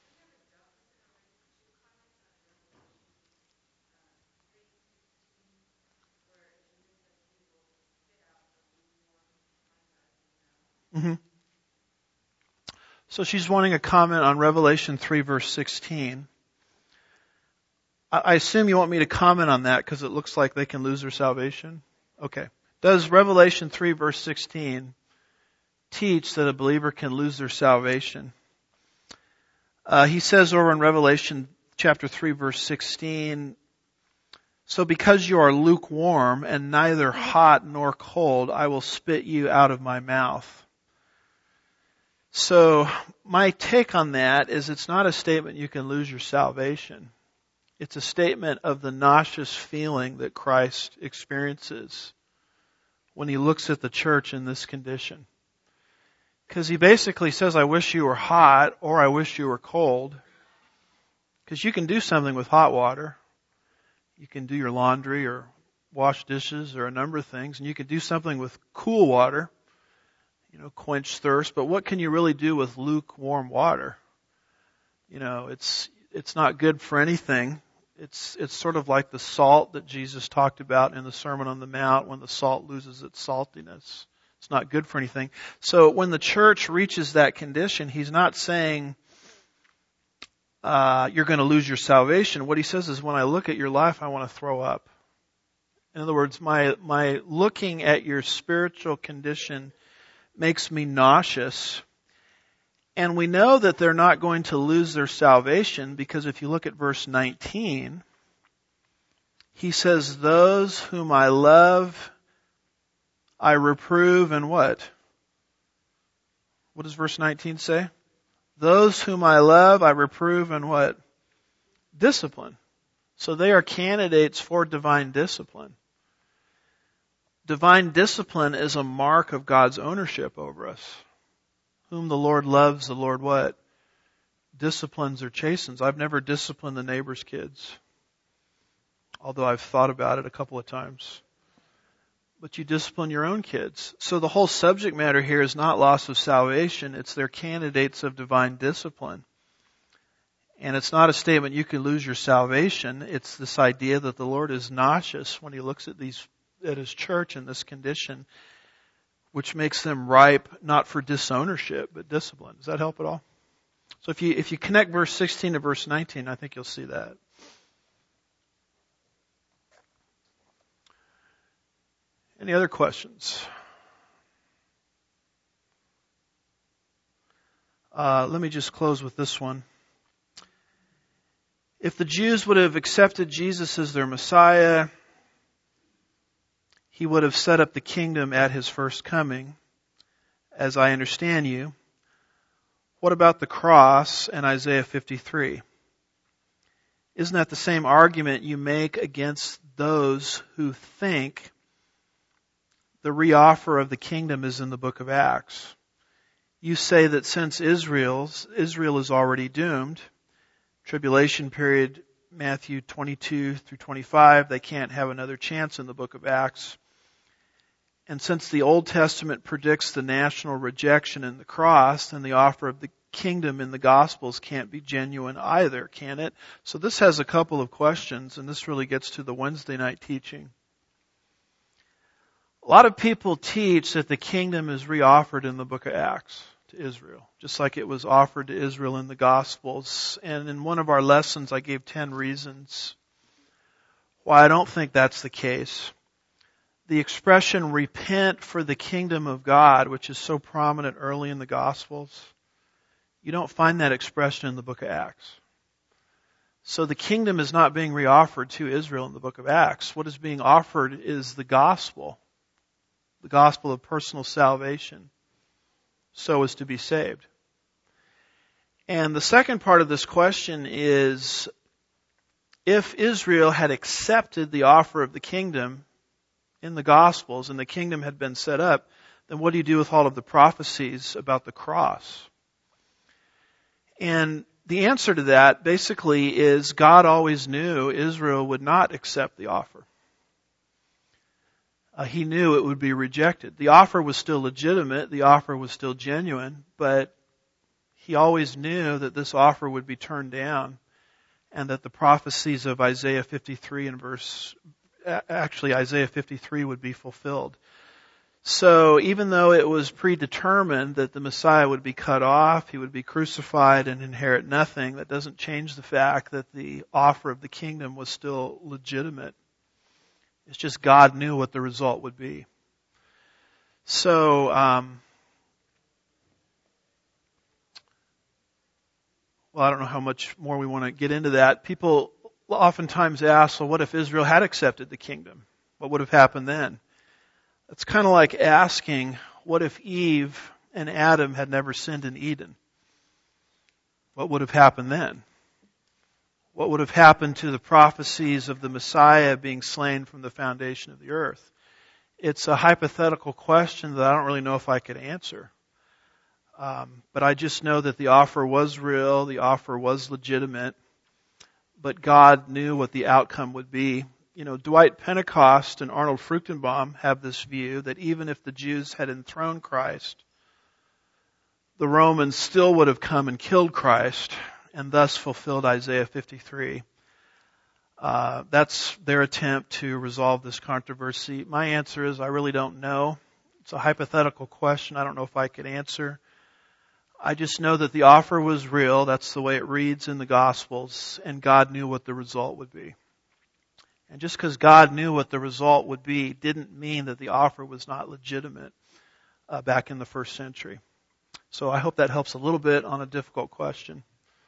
Mm-hmm. So she's wanting a comment on Revelation three verse sixteen. I assume you want me to comment on that because it looks like they can lose their salvation? Okay. Does Revelation three verse sixteen teach that a believer can lose their salvation? Uh, he says over in Revelation chapter three verse sixteen, so because you are lukewarm and neither hot nor cold, I will spit you out of my mouth. So my take on that is it's not a statement you can lose your salvation. It's a statement of the nauseous feeling that Christ experiences when he looks at the church in this condition. Because he basically says, I wish you were hot or I wish you were cold. Because you can do something with hot water. You can do your laundry or wash dishes or a number of things. And you can do something with cool water, you know, quench thirst. But what can you really do with lukewarm water? You know, it's it's not good for anything. It's it's sort of like the salt that Jesus talked about in the Sermon on the Mount when the salt loses its saltiness. It's not good for anything. So when the church reaches that condition, he's not saying uh, you're going to lose your salvation. What he says is, when I look at your life, I want to throw up. In other words, my my looking at your spiritual condition makes me nauseous. And we know that they're not going to lose their salvation because if you look at verse nineteen, he says, those whom I love, I reprove and what? What does verse nineteen say? Those whom I love, I reprove and what? Discipline. So they are candidates for divine discipline. Divine discipline is a mark of God's ownership over us. Whom the Lord loves, the Lord what? Disciplines or chastens. I've never disciplined the neighbor's kids, although I've thought about it a couple of times. But you discipline your own kids. So the whole subject matter here is not loss of salvation. It's they're candidates of divine discipline. And it's not a statement you can lose your salvation. It's this idea that the Lord is nauseous when he looks at these, at his church in this condition, which makes them ripe not for disownership, but discipline. Does that help at all? So if you if you connect verse sixteen to verse nineteen, I think you'll see that. Any other questions? Uh, let me just close with this one. If the Jews would have accepted Jesus as their Messiah, he would have set up the kingdom at his first coming, as I understand you. What about the cross and Isaiah fifty-three? Isn't that the same argument you make against those who think the reoffer of the kingdom is in the book of Acts? You say that since Israel's, Israel is already doomed, tribulation period, Matthew twenty-two through twenty-five, they can't have another chance in the book of Acts. And since the Old Testament predicts the national rejection in the cross, then the offer of the kingdom in the Gospels can't be genuine either, can it? So this has a couple of questions, and this really gets to the Wednesday night teaching. A lot of people teach that the kingdom is reoffered in the book of Acts to Israel, just like it was offered to Israel in the Gospels. And in one of our lessons, I gave ten reasons why I don't think that's the case. The expression repent for the kingdom of God, which is so prominent early in the Gospels, you don't find that expression in the book of Acts. So the kingdom is not being reoffered to Israel in the book of Acts. What is being offered is the gospel, the gospel of personal salvation, so as to be saved. And the second part of this question is, if Israel had accepted the offer of the kingdom in the Gospels and the kingdom had been set up, then what do you do with all of the prophecies about the cross? And the answer to that basically is God always knew Israel would not accept the offer. Uh, he knew it would be rejected. The offer was still legitimate, the offer was still genuine, but he always knew that this offer would be turned down and that the prophecies of Isaiah fifty-three and verse, actually Isaiah fifty-three would be fulfilled. So even though it was predetermined that the Messiah would be cut off, he would be crucified and inherit nothing, that doesn't change the fact that the offer of the kingdom was still legitimate. It's just God knew what the result would be. So, um, well, I don't know how much more we want to get into that. People oftentimes ask, well, what if Israel had accepted the kingdom? What would have happened then? It's kind of like asking, what if Eve and Adam had never sinned in Eden? What would have happened then? What would have happened to the prophecies of the Messiah being slain from the foundation of the earth? It's a hypothetical question that I don't really know if I could answer. Um, but I just know that the offer was real, the offer was legitimate, but God knew what the outcome would be. You know, Dwight Pentecost and Arnold Fruchtenbaum have this view that even if the Jews had enthroned Christ, the Romans still would have come and killed Christ and thus fulfilled Isaiah fifty-three. Uh, that's their attempt to resolve this controversy. My answer is I really don't know. It's a hypothetical question I don't know if I could answer. I just know that the offer was real. That's the way it reads in the Gospels, and God knew what the result would be. And just because God knew what the result would be didn't mean that the offer was not legitimate uh, back in the first century. So I hope that helps a little bit on a difficult question.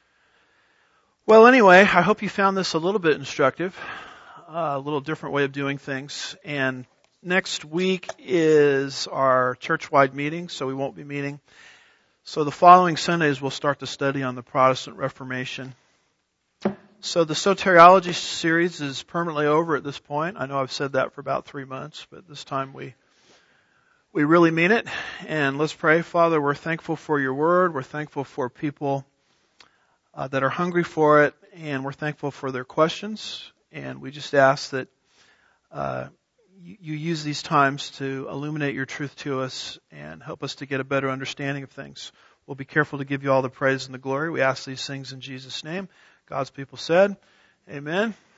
Well, anyway, I hope you found this a little bit instructive, uh, a little different way of doing things. And next week is our church-wide meeting, so we won't be meeting. So the following Sundays we'll start the study on the Protestant Reformation. So the soteriology series is permanently over at this point. I know I've said that for about three months, but this time we we really mean it. And let's pray. Father, we're thankful for your word. We're thankful for people uh, that are hungry for it, and we're thankful for their questions. And we just ask that uh, you, you use these times to illuminate your truth to us and help us to get a better understanding of things. We'll be careful to give you all the praise and the glory. We ask these things in Jesus' name. God's people said, amen.